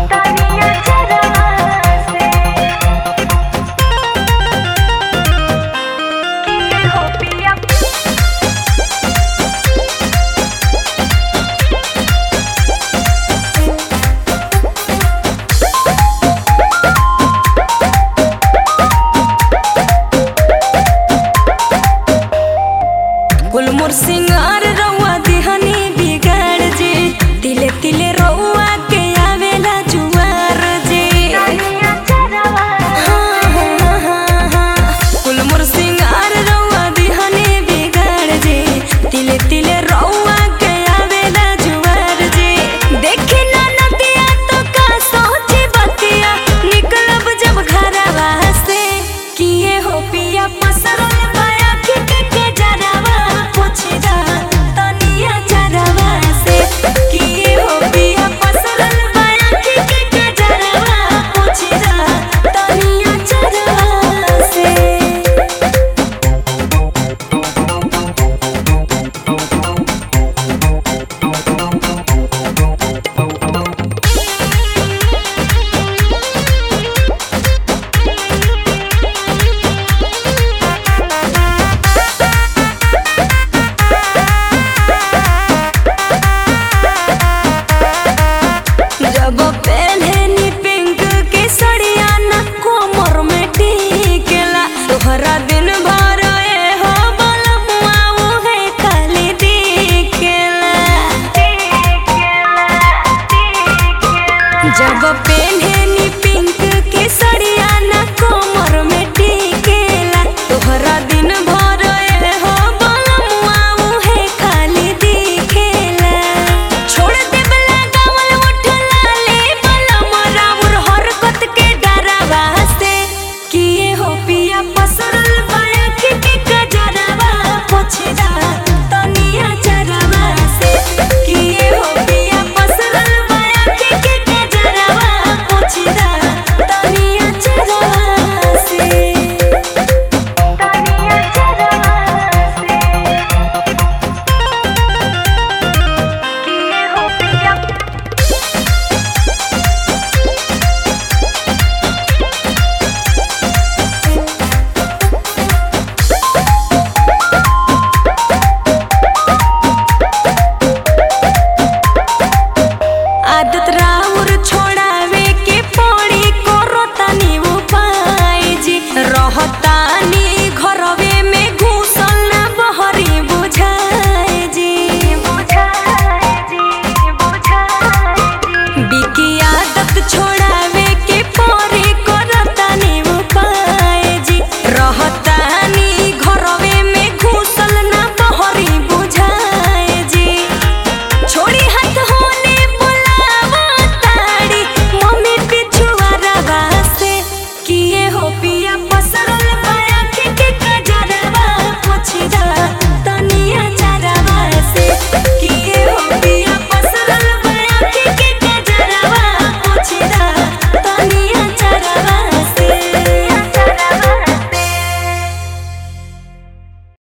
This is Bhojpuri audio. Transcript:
मोर सिंगार रउआ दिहनी बिगाड़ जी, तिले तिले रउआ के आवेला जुआर जी। कुल मोर सिंगार रउआ दिहनी बिगाड़ जी, तिले तिले रउआ के आवेला जुआर जी। देखी ना नदिया तो का सोची बतिया, निकलब जब घरवा से किए हो पिया पसरल पाया के जरावा पूछदा तनिया जरावा से किए हो पिया पसरल पाया के जरावा पूछदा तनिया जरावा से। जब पहले पिंक के सड़िया न कोमर में टिकेला, तोहरा दिन भर ए हो बलमुआ उहे खाली दिखेला। जब पहले पिंक के सड़िया न कोमर में टिकेला, तोहरा दिन भर ए हो बलमुआ उहे खाली दिखेला। छोड़ देबला गावल उठला ले बलम राउर हरकत के डरावा से किए हो पिया पसरल पाया के जरावा पूछदा तनिया जरावा से किए हो पिया पसरल पाया के जरावा पूछदा तनिया जरावा से। तनिया जरावा से किए हो पिया आदत राउर छोड़